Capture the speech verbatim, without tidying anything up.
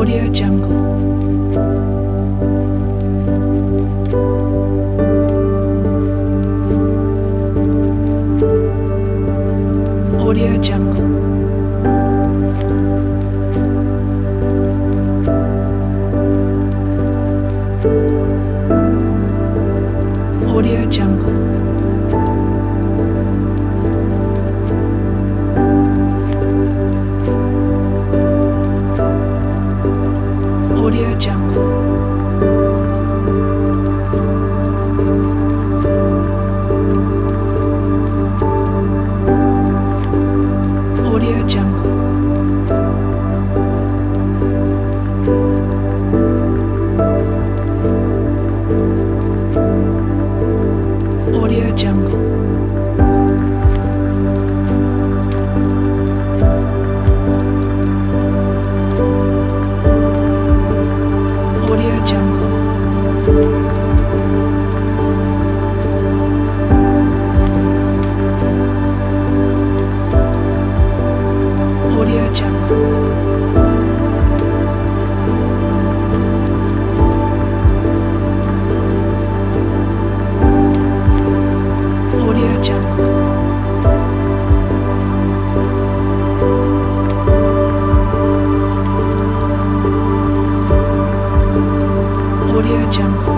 Audio Jungle. Audio Jungle. Audio Jungle. Audio Jungle. Audio Jungle. Audio Jungle. Audio Jungle. Audio Jungle. Audio Jungle. Audio Jungle.